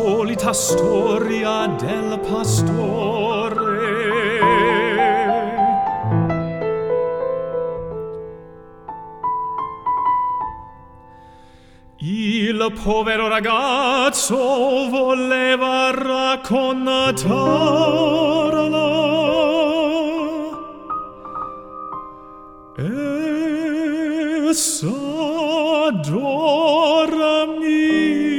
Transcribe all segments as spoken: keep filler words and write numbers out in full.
solita storia del pastore. Il povero ragazzo voleva raccontarla. Essa dormì.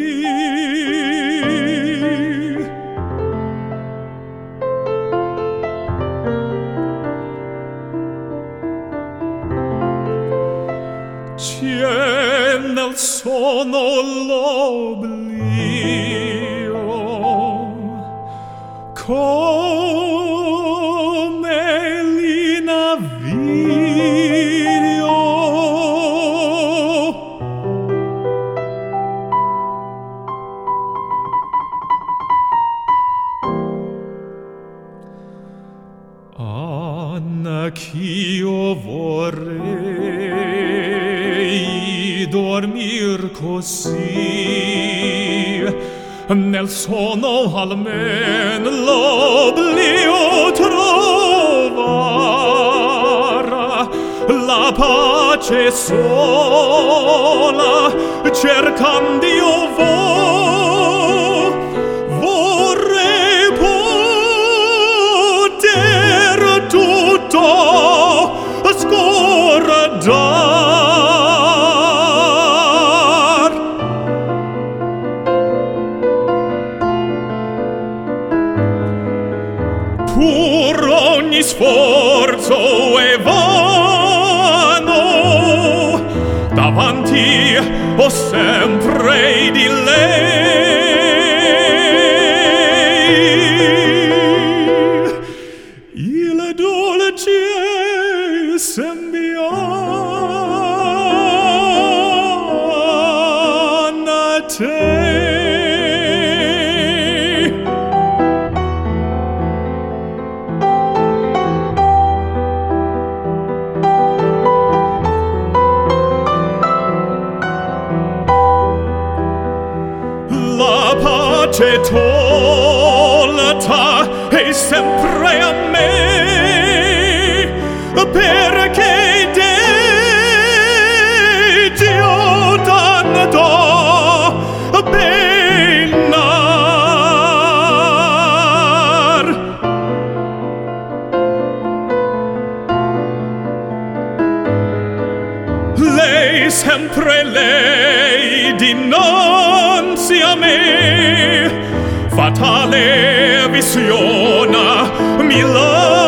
C'è nel sonno l'oblio, come l'inavidio. Anch'io vorrei dormir così, nel sonno almen l'oblio trovar, la pace sola cercand'io vo, vorrei poter tutto scordar. Pur ogni sforzo è vano, davanti ho sempre di lei il dolce sembiante. La pace tolta è sempre a me, perché Dio tanto benar. Lei sempre lei dinanzi a me, fatale visiona mi